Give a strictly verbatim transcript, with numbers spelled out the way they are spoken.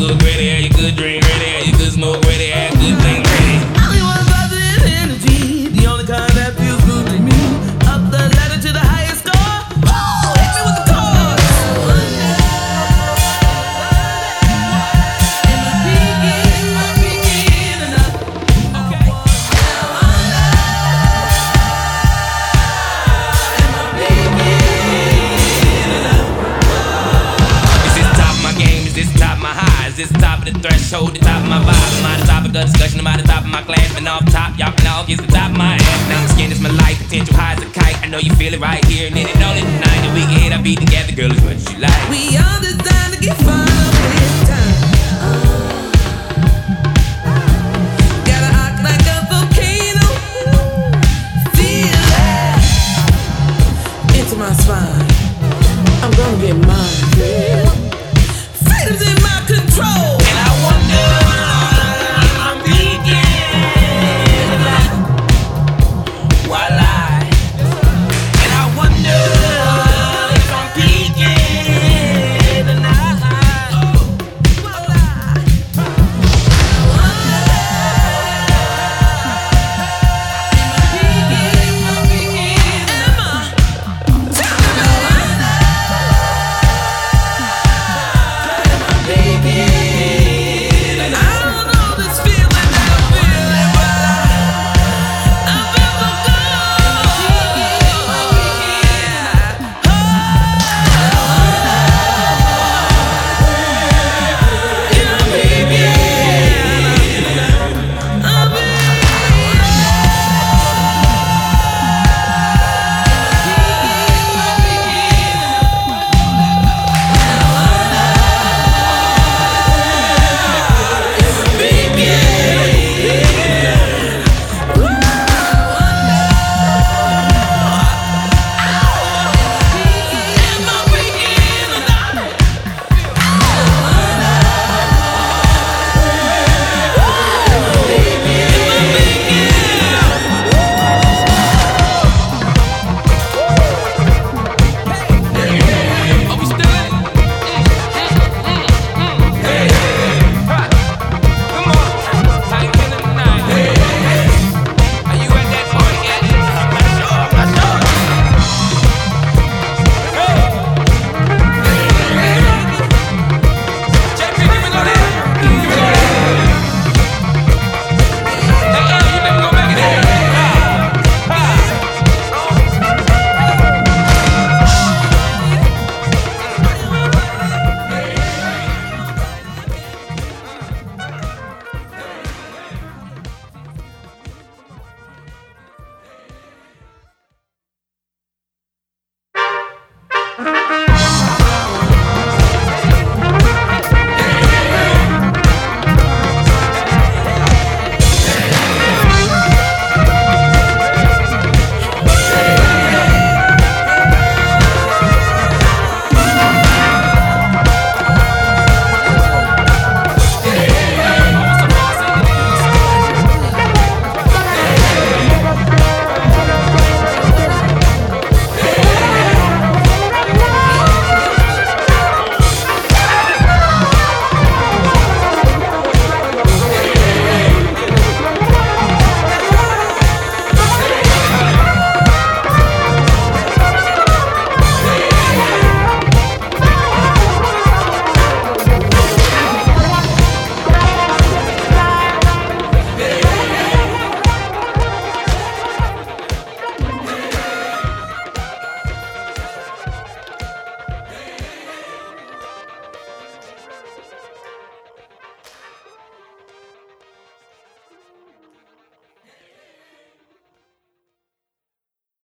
good ready, have your good drink ready, have your good smoke ready, have good thing ready. I only want positive energy, the only kind that feels good to me. Up the ladder to the highest score. Oh, hit me with the chords. Am I peaking? Am I peaking enough? Okay. Am I peaking enough? Is this top of my game? Is this top of my high? Is this top of the threshold, the top of my vibe? Am I the top of the discussion? Am I the top of my class? Been off top, y'all can all get the top of my ass. Now I'm skin is my life, potential high as a kite. I know you feel it right here, and then it only tonight. And we can hit our beat together, girl, is what you like. We all designed to get fun.